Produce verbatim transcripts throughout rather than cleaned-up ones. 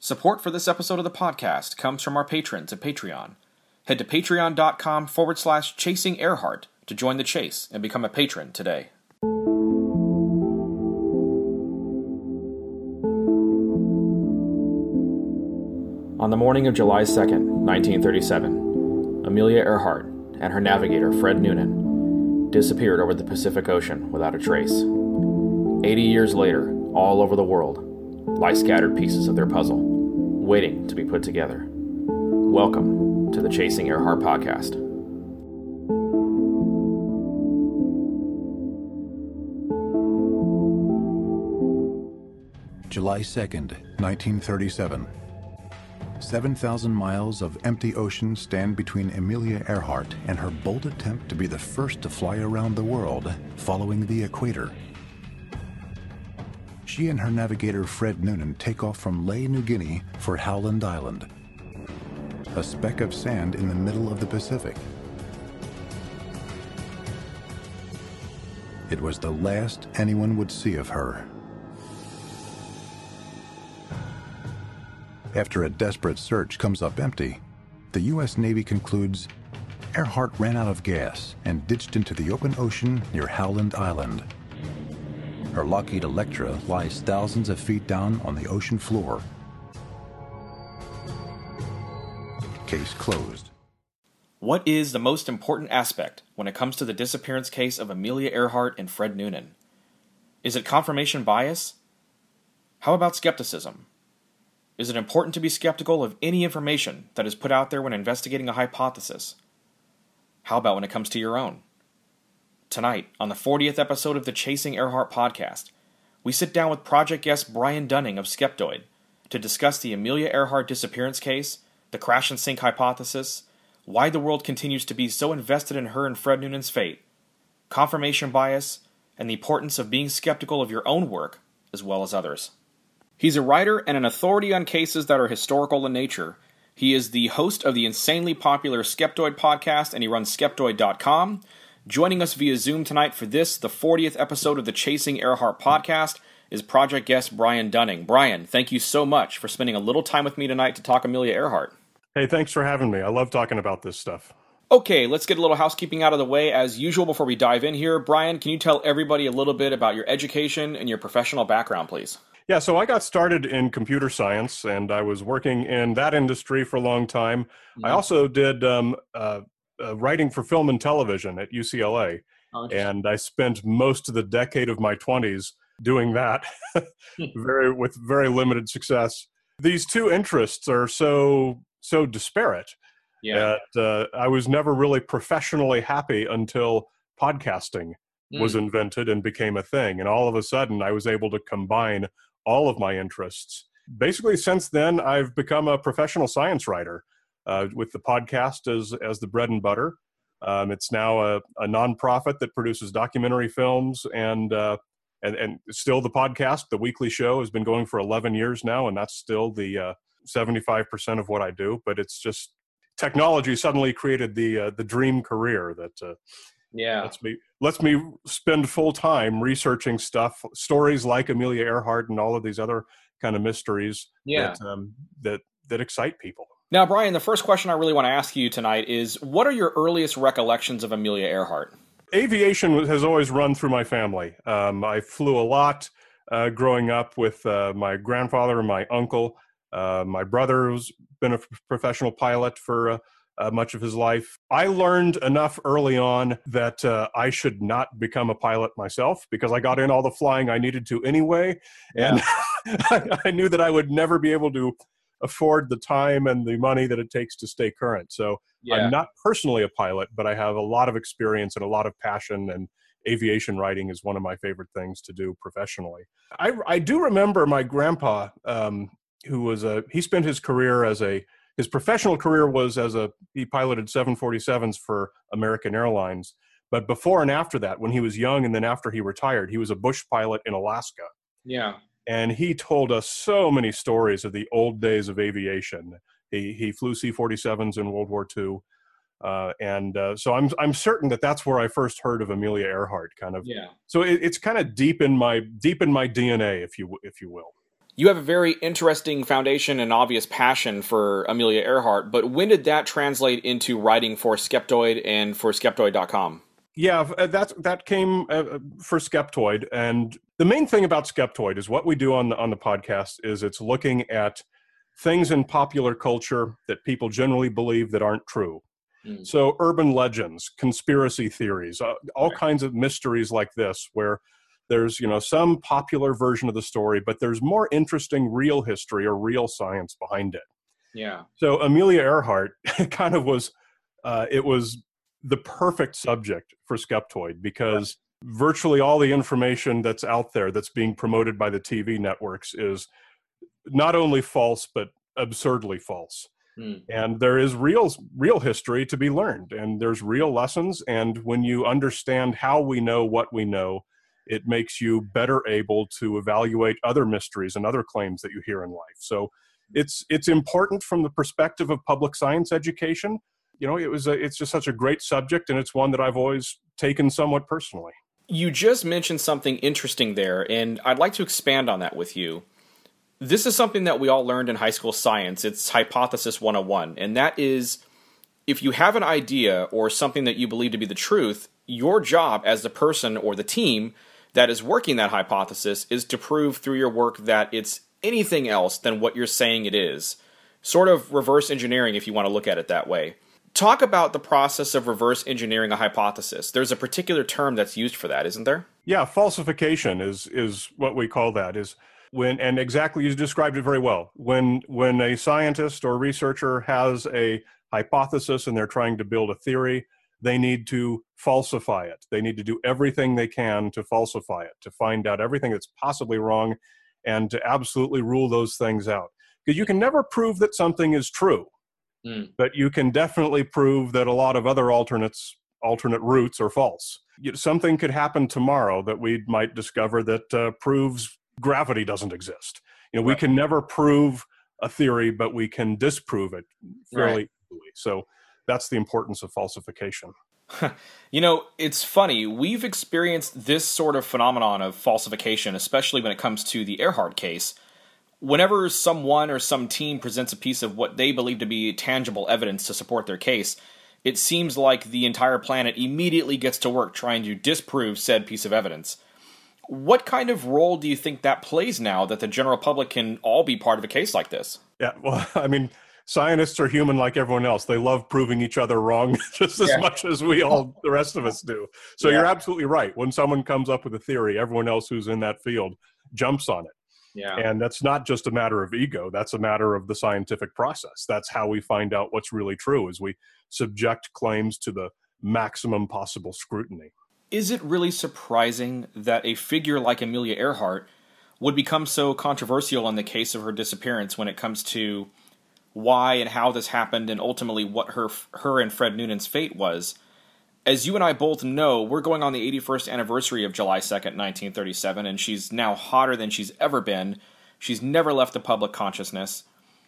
Support for this episode of the podcast comes from our patrons at Patreon. Head to patreon.com forward slash chasing Earhart to join the chase and become a patron today. On the morning of July second, nineteen thirty-seven, Amelia Earhart and her navigator, Fred Noonan, disappeared over the Pacific Ocean without a trace. Eighty years later, all over the world, lie scattered pieces of their puzzle, waiting to be put together. Welcome to the Chasing Earhart podcast. July second, nineteen thirty-seven. seven thousand miles of empty ocean stand between Amelia Earhart and her bold attempt to be the first to fly around the world following the equator. She and her navigator Fred Noonan take off from Lae, New Guinea for Howland Island, a speck of sand in the middle of the Pacific. It was the last anyone would see of her. After a desperate search comes up empty, the U S Navy concludes Earhart ran out of gas and ditched into the open ocean near Howland Island. Her Lockheed Electra lies thousands of feet down on the ocean floor. Case closed. What is the most important aspect when it comes to the disappearance case of Amelia Earhart and Fred Noonan? Is it confirmation bias? How about skepticism? Is it important to be skeptical of any information that is put out there when investigating a hypothesis? How about when it comes to your own? Tonight, on the fortieth episode of the Chasing Earhart podcast, we sit down with project guest Brian Dunning of Skeptoid to discuss the Amelia Earhart disappearance case, the crash and sink hypothesis, why the world continues to be so invested in her and Fred Noonan's fate, confirmation bias, and the importance of being skeptical of your own work as well as others. He's a writer and an authority on cases that are historical in nature. He is the host of the insanely popular Skeptoid podcast, and he runs skeptoid dot com. Joining us via Zoom tonight for this, the fortieth episode of the Chasing Earhart podcast, is project guest Brian Dunning. Brian, thank you so much for spending a little time with me tonight to talk Amelia Earhart. Hey, thanks for having me. I love talking about this stuff. Okay, let's get a little housekeeping out of the way as usual before we dive in here. Brian, can you tell everybody a little bit about your education and your professional background, please? Yeah, so I got started in computer science, and I was working in that industry for a long time. Mm-hmm. I also did um, uh, uh, writing for film and television at U C L A, oh, and I spent most of the decade of my twenties doing that, very with very limited success. These two interests are so so disparate yeah. that uh, I was never really professionally happy until podcasting mm. was invented and became a thing, and all of a sudden I was able to combine all of my interests. Basically, since then, I've become a professional science writer uh, with the podcast as as the bread and butter. Um, it's now a, a nonprofit that produces documentary films, and uh, and and still the podcast, the weekly show, has been going for eleven years now, and that's still the uh, seventy-five percent of what I do. But it's just technology suddenly created the uh, the dream career that uh, yeah lets me lets me spend full time researching stuff, stories like Amelia Earhart and all of these other kind of mysteries yeah. that um, that that excite people. Now, Brian, the first question I really want to ask you tonight is, what are your earliest recollections of Amelia Earhart? Aviation has always run through my family. Um, I flew a lot uh, growing up with uh, my grandfather and my uncle. Uh, my brother's been a professional pilot for uh, uh, much of his life. I learned enough early on that uh, I should not become a pilot myself because I got in all the flying I needed to anyway. And yeah. I, I knew that I would never be able to afford the time and the money that it takes to stay current. So yeah. I'm not personally a pilot, but I have a lot of experience and a lot of passion, and aviation writing is one of my favorite things to do professionally. I, I do remember my grandpa, um, who was a, he spent his career as a, his professional career was as a, he piloted seven forty-sevens for American Airlines. But before and after that, when he was young and then after he retired, he was a bush pilot in Alaska. Yeah. And he told us so many stories of the old days of aviation. He he flew C forty-sevens in World War Two. Uh, and uh, so I'm I'm certain that that's where I first heard of Amelia Earhart, kind of. Yeah. So it, it's kind of deep in my deep in my D N A, if you if you will. You have a very interesting foundation and obvious passion for Amelia Earhart, but when did that translate into writing for Skeptoid and for Skeptoid dot com? Yeah, that that came uh, for Skeptoid, and the main thing about Skeptoid is what we do on the on the podcast is it's looking at things in popular culture that people generally believe that aren't true. Mm. So urban legends, conspiracy theories, uh, all right. kinds of mysteries like this, where there's you know some popular version of the story, but there's more interesting real history or real science behind it. Yeah. So Amelia Earhart kind of was, uh, it was. the perfect subject for Skeptoid because right. virtually all the information that's out there that's being promoted by the T V networks is not only false, but absurdly false. Mm. And there is real, real history to be learned, and there's real lessons. And when you understand how we know what we know, it makes you better able to evaluate other mysteries and other claims that you hear in life. So it's, it's important from the perspective of public science education. You know, it was a, it's just such a great subject, and it's one that I've always taken somewhat personally. You just mentioned something interesting there, and I'd like to expand on that with you. This is something that we all learned in high school science. It's Hypothesis one oh one, and that is, if you have an idea or something that you believe to be the truth, your job as the person or the team that is working that hypothesis is to prove through your work that it's anything else than what you're saying it is. Sort of reverse engineering, if you want to look at it that way. Talk about the process of reverse engineering a hypothesis. There's a particular term that's used for that, isn't there? Yeah, falsification is is what we call that. Is when, and exactly, you described it very well. When when a scientist or researcher has a hypothesis and they're trying to build a theory, they need to falsify it. They need to do everything they can to falsify it, to find out everything that's possibly wrong, and to absolutely rule those things out. Because you can never prove that something is true. Mm. But you can definitely prove that a lot of other alternates, alternate routes are false. Something could happen tomorrow that we might discover that uh, proves gravity doesn't exist. You know, right. We can never prove a theory, but we can disprove it fairly right. easily. So that's the importance of falsification. You know, it's funny. We've experienced this sort of phenomenon of falsification, especially when it comes to the Earhart case. Whenever someone or some team presents a piece of what they believe to be tangible evidence to support their case, it seems like the entire planet immediately gets to work trying to disprove said piece of evidence. What kind of role do you think that plays now that the general public can all be part of a case like this? Yeah, well, I mean, scientists are human like everyone else. They love proving each other wrong just as yeah. much as we all, the rest of us do. So yeah. You're absolutely right. When someone comes up with a theory, everyone else who's in that field jumps on it. Yeah. And that's not just a matter of ego. That's a matter of the scientific process. That's how we find out what's really true, is we subject claims to the maximum possible scrutiny. Is it really surprising that a figure like Amelia Earhart would become so controversial in the case of her disappearance when it comes to why and how this happened and ultimately what her her and Fred Noonan's fate was? As you and I both know, we're going on the eighty-first anniversary of July second, nineteen thirty-seven, and she's now hotter than she's ever been. She's never left the public consciousness.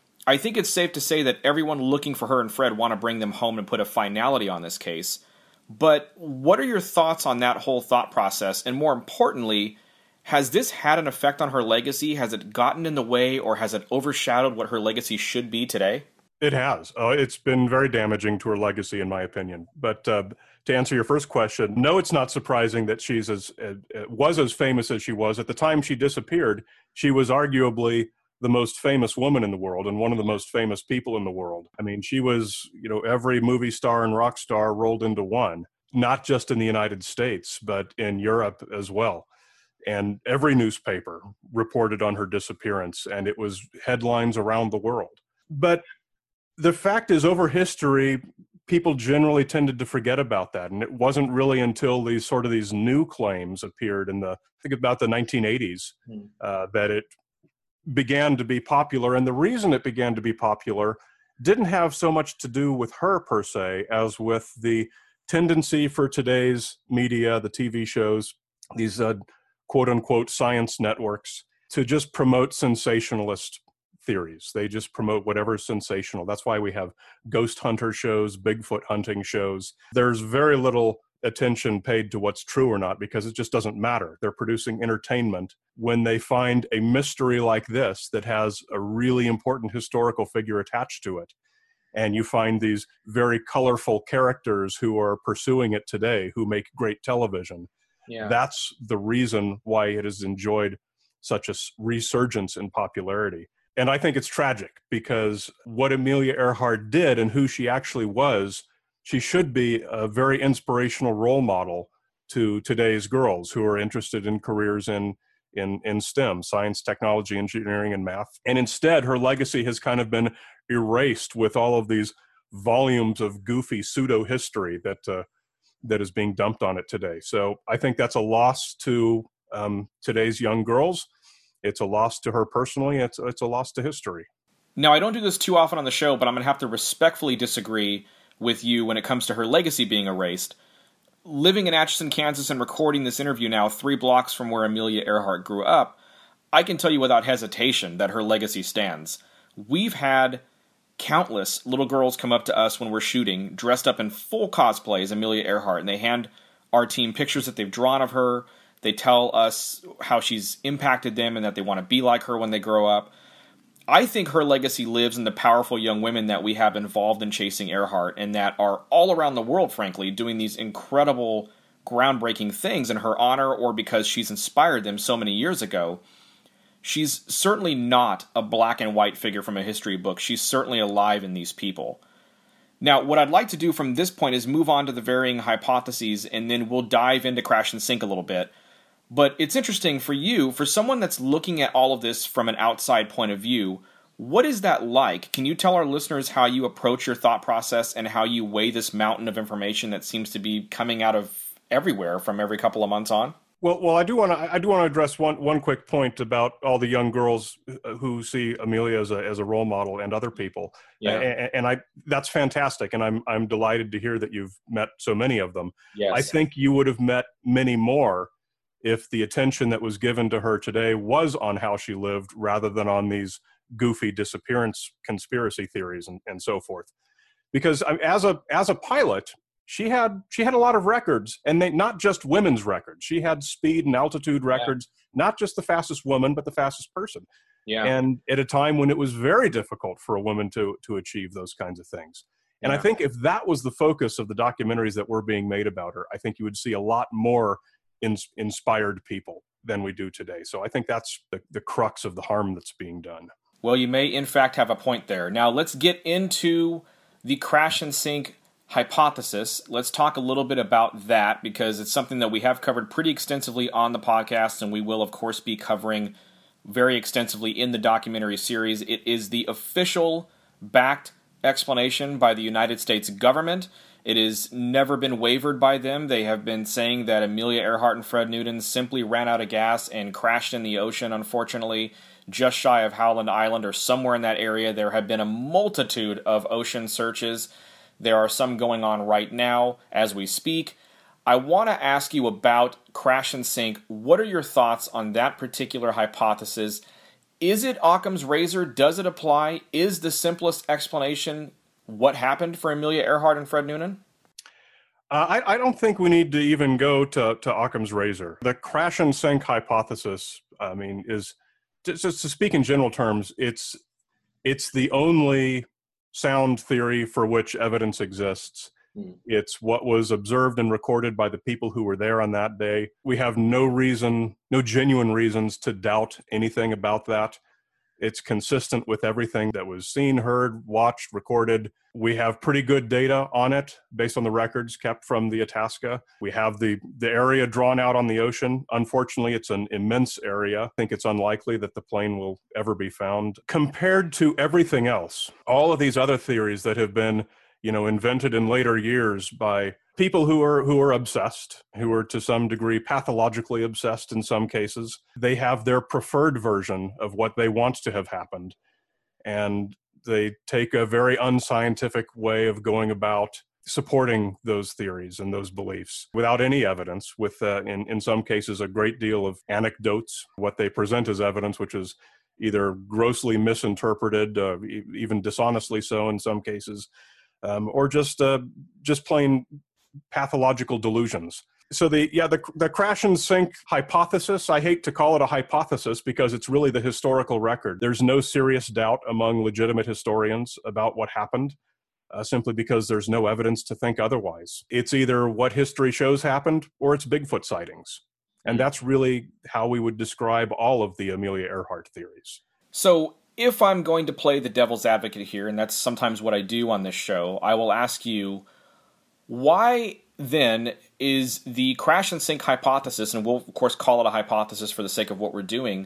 I think it's safe to say that everyone looking for her and Fred want to bring them home and put a finality on this case. But what are your thoughts on that whole thought process? And more importantly, has this had an effect on her legacy? Has it gotten in the way, or has it overshadowed what her legacy should be today? It has. Uh, it's been very damaging to her legacy, in my opinion. But uh, to answer your first question, no, it's not surprising that she's as uh, was as famous as she was. At the time she disappeared, she was arguably the most famous woman in the world and one of the most famous people in the world. I mean, she was, you know, every movie star and rock star rolled into one, not just in the United States, but in Europe as well. And every newspaper reported on her disappearance, and it was headlines around the world. But the fact is, over history, people generally tended to forget about that. And it wasn't really until these sort of these new claims appeared in the, I think about the nineteen eighties, mm. uh, that it began to be popular. And the reason it began to be popular didn't have so much to do with her per se, as with the tendency for today's media, the T V shows, these uh, quote unquote science networks, to just promote sensationalist theories. They just promote whatever's sensational. That's why we have ghost hunter shows, Bigfoot hunting shows. There's very little attention paid to what's true or not, because it just doesn't matter. They're producing entertainment. When they find a mystery like this that has a really important historical figure attached to it, and you find these very colorful characters who are pursuing it today, who make great television, yeah. That's the reason why it has enjoyed such a resurgence in popularity. And I think it's tragic, because what Amelia Earhart did and who she actually was, she should be a very inspirational role model to today's girls who are interested in careers in, in, in STEM, science, technology, engineering, and math. And instead, her legacy has kind of been erased with all of these volumes of goofy pseudo-history that uh, that is being dumped on it today. So I think that's a loss to um, today's young girls. It's a loss to her personally. It's, it's a loss to history. Now, I don't do this too often on the show, but I'm going to have to respectfully disagree with you when it comes to her legacy being erased. Living in Atchison, Kansas, and recording this interview now three blocks from where Amelia Earhart grew up, I can tell you without hesitation that her legacy stands. We've had countless little girls come up to us when we're shooting, dressed up in full cosplay as Amelia Earhart, and they hand our team pictures that they've drawn of her. They tell us how she's impacted them and that they want to be like her when they grow up. I think her legacy lives in the powerful young women that we have involved in chasing Earhart and that are all around the world, frankly, doing these incredible, groundbreaking things in her honor or because she's inspired them so many years ago. She's certainly not a black and white figure from a history book. She's certainly alive in these people. Now, what I'd like to do from this point is move on to the varying hypotheses, and then we'll dive into Crash and Sink a little bit. But it's interesting for you, for someone that's looking at all of this from an outside point of view, what is that like? Can you tell our listeners how you approach your thought process and how you weigh this mountain of information that seems to be coming out of everywhere from every couple of months on? Well, well, I do want to I do want to address one one quick point about all the young girls who see Amelia as a as a role model and other people. Yeah. And, and I that's fantastic, and I'm I'm delighted to hear that you've met so many of them. Yes. I think you would have met many more if the attention that was given to her today was on how she lived rather than on these goofy disappearance conspiracy theories and, and so forth. Because as a as a pilot, She had she had a lot of records, and they, not just women's records. She had speed and altitude records, yeah. Not just the fastest woman, but the fastest person. Yeah. And at a time when it was very difficult for a woman to to achieve those kinds of things. And yeah. I think if that was the focus of the documentaries that were being made about her, I think you would see a lot more in, inspired people than we do today. So I think that's the, the crux of the harm that's being done. Well, you may in fact have a point there. Now let's get into the Crash and Sink hypothesis. Let's talk a little bit about that because it's something that we have covered pretty extensively on the podcast, and we will, of course, be covering very extensively in the documentary series. It is the official backed explanation by the United States government. It has never been wavered by them. They have been saying that Amelia Earhart and Fred Newton simply ran out of gas and crashed in the ocean, unfortunately, just shy of Howland Island or somewhere in that area. There have been a multitude of ocean searches. There are some going on right now as we speak. I want to ask you about Crash and Sink. What are your thoughts on that particular hypothesis? Is it Occam's razor? Does it apply? Is the simplest explanation what happened for Amelia Earhart and Fred Noonan? Uh, I, I don't think we need to even go to, to Occam's razor. The Crash and Sink hypothesis, I mean, is, just to speak in general terms, it's it's the only sound theory for which evidence exists. Mm. It's what was observed and recorded by the people who were there on that day. We have no reason, no genuine reasons to doubt anything about that. It's consistent with everything that was seen, heard, watched, recorded. We have pretty good data on it based on the records kept from the Itasca. We have the, the area drawn out on the ocean. Unfortunately, it's an immense area. I think it's unlikely that the plane will ever be found. Compared to everything else, all of these other theories that have been, you know, invented in later years by people who are who are obsessed, who are to some degree pathologically obsessed in some cases, they have their preferred version of what they want to have happened. And they take a very unscientific way of going about supporting those theories and those beliefs without any evidence, with, uh, in, in some cases, a great deal of anecdotes, what they present as evidence, which is either grossly misinterpreted, uh, e- even dishonestly so in some cases, um, or just uh, just plain pathological delusions. So the yeah the the crash and sink hypothesis, I hate to call it a hypothesis because it's really the historical record. There's no serious doubt among legitimate historians about what happened, uh, simply because there's no evidence to think otherwise. It's either what history shows happened or it's Bigfoot sightings. And that's really how we would describe all of the Amelia Earhart theories. So if I'm going to play the devil's advocate here, and that's sometimes what I do on this show, I will ask you, why then is the crash and sink hypothesis, and we'll of course call it a hypothesis for the sake of what we're doing,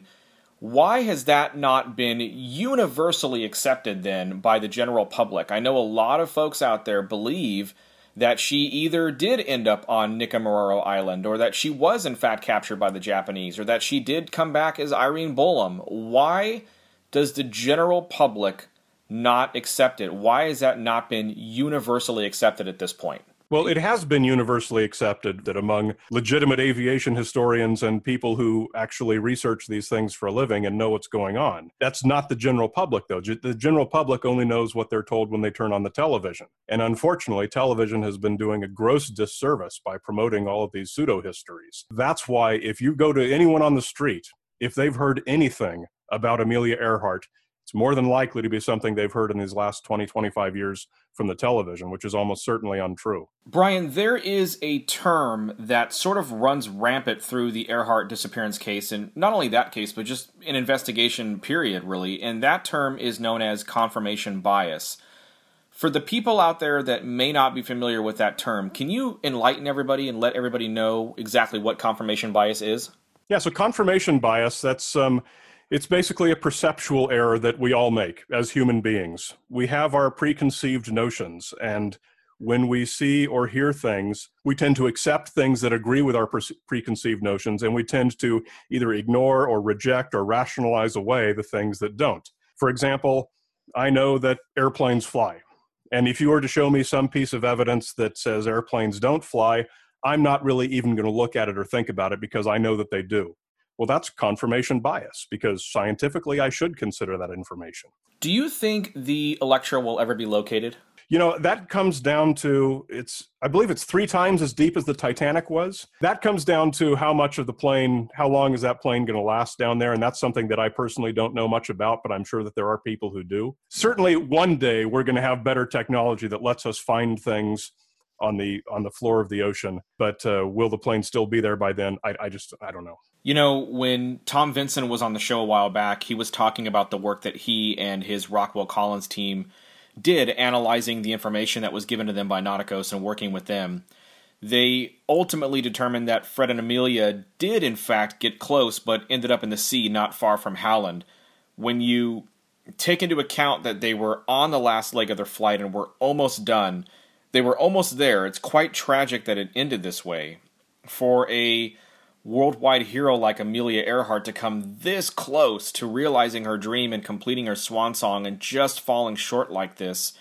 why has that not been universally accepted then by the general public? I know a lot of folks out there believe that she either did end up on Nikamororo Island, or that she was in fact captured by the Japanese, or that she did come back as Irene Bolam. Why does the general public not accept it? Why has that not been universally accepted at this point? Well, it has been universally accepted that among legitimate aviation historians and people who actually research these things for a living and know what's going on. That's not the general public, though. The general public only knows what they're told when they turn on the television. And unfortunately, television has been doing a gross disservice by promoting all of these pseudo-histories. That's why if you go to anyone on the street, if they've heard anything about Amelia Earhart, it's more than likely to be something they've heard in these last twenty, twenty-five years from the television, which is almost certainly untrue. Brian, there is a term that sort of runs rampant through the Earhart disappearance case, and not only that case, but just an investigation period, really, and that term is known as confirmation bias. For the people out there that may not be familiar with that term, can you enlighten everybody and let everybody know exactly what confirmation bias is? Yeah, so confirmation bias, that's... um. It's basically a perceptual error that we all make as human beings. We have our preconceived notions, and when we see or hear things, we tend to accept things that agree with our pre- preconceived notions, and we tend to either ignore or reject or rationalize away the things that don't. For example, I know that airplanes fly, and if you were to show me some piece of evidence that says airplanes don't fly, I'm not really even going to look at it or think about it because I know that they do. Well, that's confirmation bias, because scientifically I should consider that information. Do you think the Electra will ever be located? You know, that comes down to, it's, I believe it's three times as deep as the Titanic was. That comes down to how much of the plane, how long is that plane going to last down there? And that's something that I personally don't know much about, but I'm sure that there are people who do. Certainly one day we're going to have better technology that lets us find things on the on the floor of the ocean, but uh, will the plane still be there by then? I, I just, I don't know. You know, when Tom Vinson was on the show a while back, he was talking about the work that he and his Rockwell Collins team did analyzing the information that was given to them by Nauticos and working with them. They ultimately determined that Fred and Amelia did in fact get close, but ended up in the sea not far from Howland. When you take into account that they were on the last leg of their flight and were almost done, they were almost there. It's quite tragic that it ended this way. For a worldwide hero like Amelia Earhart to come this close to realizing her dream and completing her swan song and just falling short like this,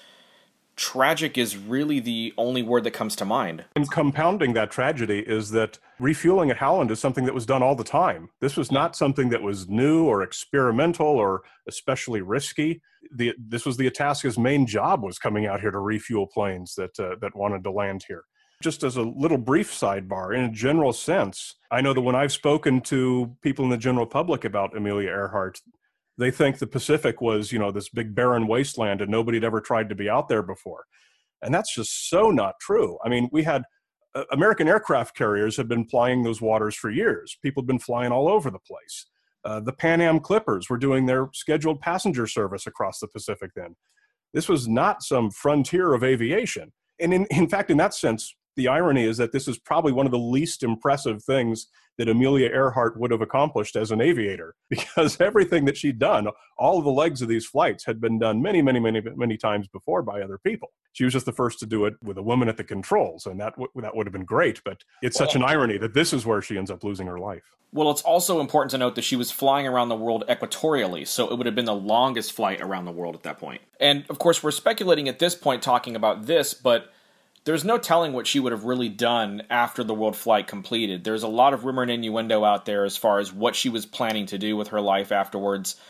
tragic is really the only word that comes to mind. And compounding that tragedy is that refueling at Howland is something that was done all the time. This was not something that was new or experimental or especially risky. The, this was the Itasca's main job, was coming out here to refuel planes that uh, that wanted to land here. Just as a little brief sidebar, in a general sense, I know that when I've spoken to people in the general public about Amelia Earhart, they think the Pacific was, you know, this big barren wasteland and nobody had ever tried to be out there before. And that's just so not true. I mean, we had uh, American aircraft carriers have been flying those waters for years. People have been flying all over the place. Uh, the Pan Am Clippers were doing their scheduled passenger service across the Pacific then. This was not some frontier of aviation. And in, in fact, in that sense, the irony is that this is probably one of the least impressive things that Amelia Earhart would have accomplished as an aviator, because everything that she'd done, all of the legs of these flights had been done many, many, many, many times before by other people. She was just the first to do it with a woman at the controls, and that, w- that would have been great, but it's such an irony that this is where she ends up losing her life. Well, it's also important to note that she was flying around the world equatorially, so it would have been the longest flight around the world at that point. And, of course, we're speculating at this point talking about this, but there's no telling what she would have really done after the world flight completed. There's a lot of rumor and innuendo out there as far as what she was planning to do with her life afterwards.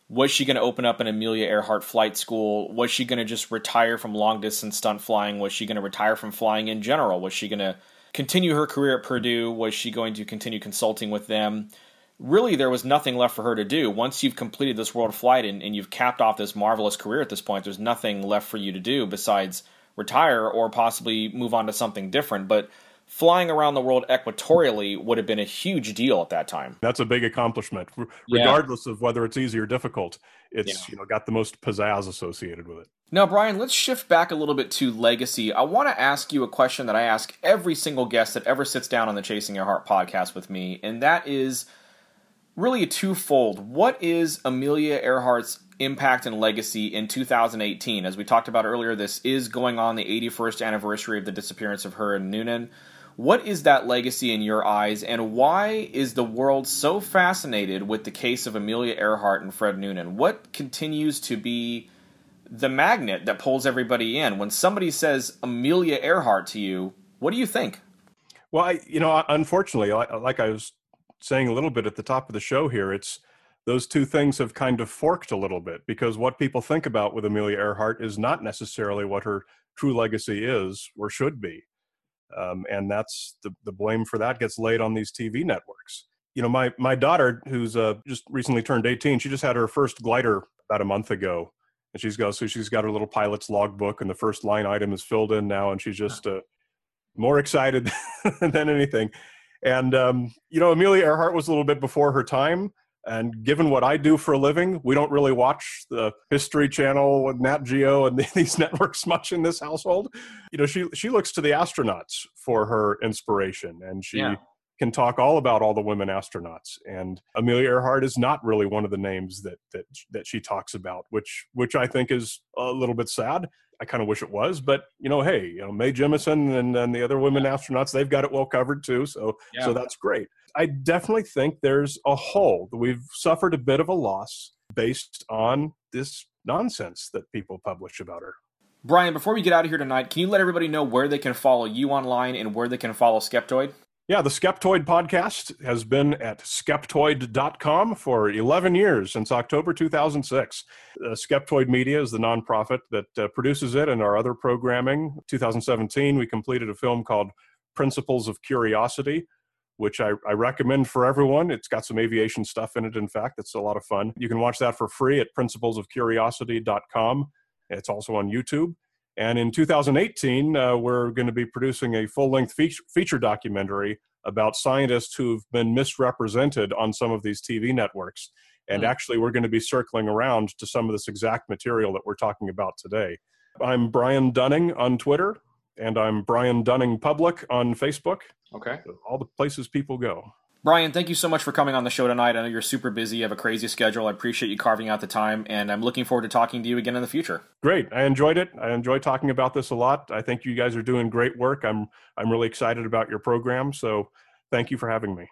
Was she going to open up an Amelia Earhart flight school? Was she going to just retire from long-distance stunt flying? Was she going to retire from flying in general? Was she going to continue her career at Purdue? Was she going to continue consulting with them? Really, there was nothing left for her to do. Once you've completed this world flight and, and you've capped off this marvelous career at this point, there's nothing left for you to do besides retire or possibly move on to something different. But flying around the world equatorially would have been a huge deal at that time. That's a big accomplishment, regardless yeah. of whether it's easy or difficult. It's yeah. you know got the most pizzazz associated with it. Now, Brian, let's shift back a little bit to legacy. I want to ask you a question that I ask every single guest that ever sits down on the Chasing Earhart podcast with me, and that is really a twofold. What is Amelia Earhart's impact and legacy in two thousand eighteen? As we talked about earlier, this is going on the eighty-first anniversary of the disappearance of her and Noonan. What is that legacy in your eyes, and why is the world so fascinated with the case of Amelia Earhart and Fred Noonan? What continues to be the magnet that pulls everybody in? When somebody says Amelia Earhart to you, what do you think? Well, I, you know, unfortunately, like I was saying a little bit at the top of the show here, it's those two things have kind of forked a little bit, because what people think about with Amelia Earhart is not necessarily what her true legacy is or should be. Um, and that's the, the blame for that gets laid on these T V networks. You know, my, my daughter, who's uh, just recently turned eighteen, she just had her first glider about a month ago. And she's got, so she's got her little pilot's logbook, and the first line item is filled in now. And she's just uh, more excited than anything. And, um, you know, Amelia Earhart was a little bit before her time. And given what I do for a living, we don't really watch the History Channel and Nat Geo and these networks much in this household. You know, she she looks to the astronauts for her inspiration, and she yeah. can talk all about all the women astronauts. And Amelia Earhart is not really one of the names that that that she talks about, which which I think is a little bit sad. I kind of wish it was, but you know, hey, you know, Mae Jemison and, and the other women astronauts, they've got it well covered too. So, yeah. so that's great. I definitely think there's a hole. We've suffered a bit of a loss based on this nonsense that people publish about her. Brian, before we get out of here tonight, can you let everybody know where they can follow you online and where they can follow Skeptoid? Yeah, the Skeptoid podcast has been at skeptoid dot com for eleven years, since October two thousand six. Uh, Skeptoid Media is the nonprofit that uh, produces it and our other programming. two thousand seventeen, we completed a film called Principles of Curiosity, which I, I recommend for everyone. It's got some aviation stuff in it, in fact. It's a lot of fun. You can watch that for free at principles of curiosity dot com. It's also on YouTube. And in two thousand eighteen, uh, we're going to be producing a full-length feature, feature documentary about scientists who've been misrepresented on some of these T V networks. And mm-hmm. actually, we're going to be circling around to some of this exact material that we're talking about today. I'm Brian Dunning on Twitter, and I'm Brian Dunning Public on Facebook. Okay. All the places people go. Brian, thank you so much for coming on the show tonight. I know you're super busy. You have a crazy schedule. I appreciate you carving out the time, and I'm looking forward to talking to you again in the future. Great. I enjoyed it. I enjoy talking about this a lot. I think you guys are doing great work. I'm I'm really excited about your program, so thank you for having me.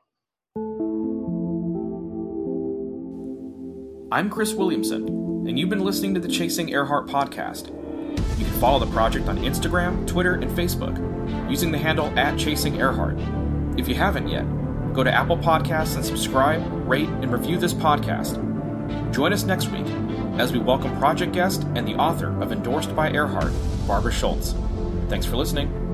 I'm Chris Williamson, and you've been listening to the Chasing Earhart podcast. You can follow the project on Instagram, Twitter, and Facebook using the handle at Chasing Earhart. If you haven't yet, go to Apple Podcasts and subscribe, rate, and review this podcast. Join us next week as we welcome project guest and the author of Endorsed by Earhart, Barbara Schultz. Thanks for listening.